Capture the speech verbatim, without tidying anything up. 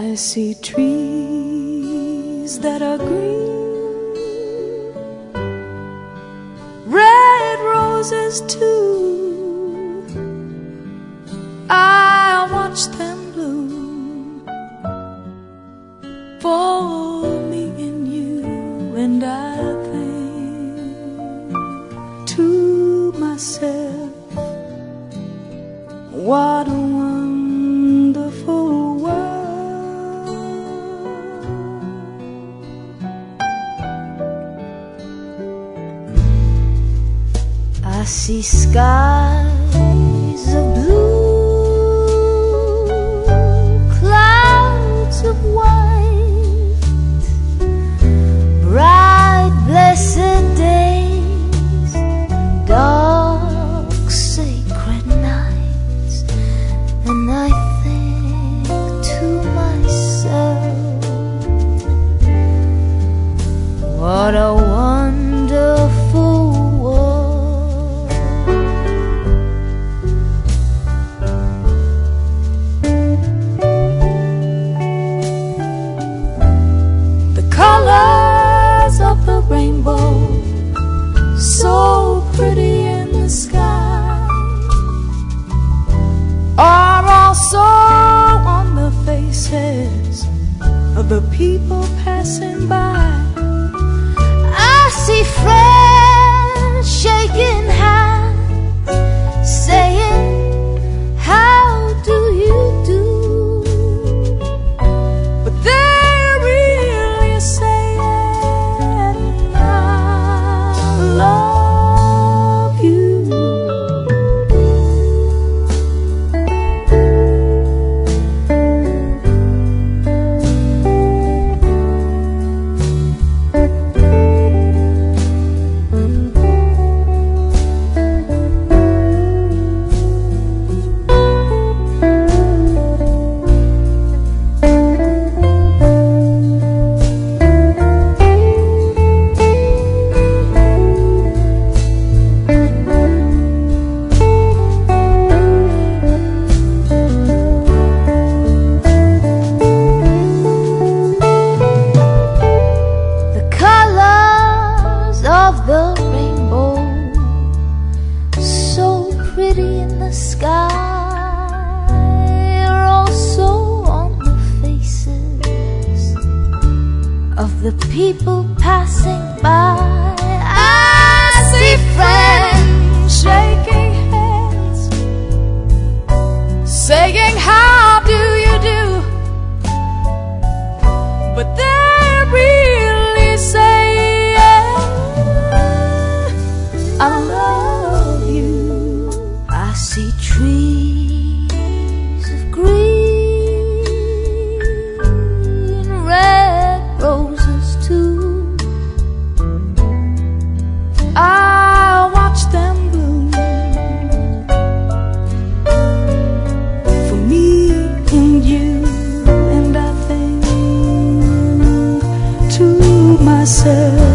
I see trees that are green, red roses too. I watch them bloom for me and you, and I think to myself, what a wonderful world. I see skies of blue, clouds of white, bright blessed days, dark sacred nights, and I think to myself, what a wonderful world. The colors of the rainbow, so pretty in the sky, are also on the faces of the people passing by. I see friends shaking hands, saying, how do you do? But they're really saying, I love you. The rainbow, so pretty in the sky, are also on the faces of the people passing by. I see friends shaking hands, saying, how do you do? But they're really saying, I love you. I see trees of green, red roses too. I watch them bloom for me and you, and I think to myself,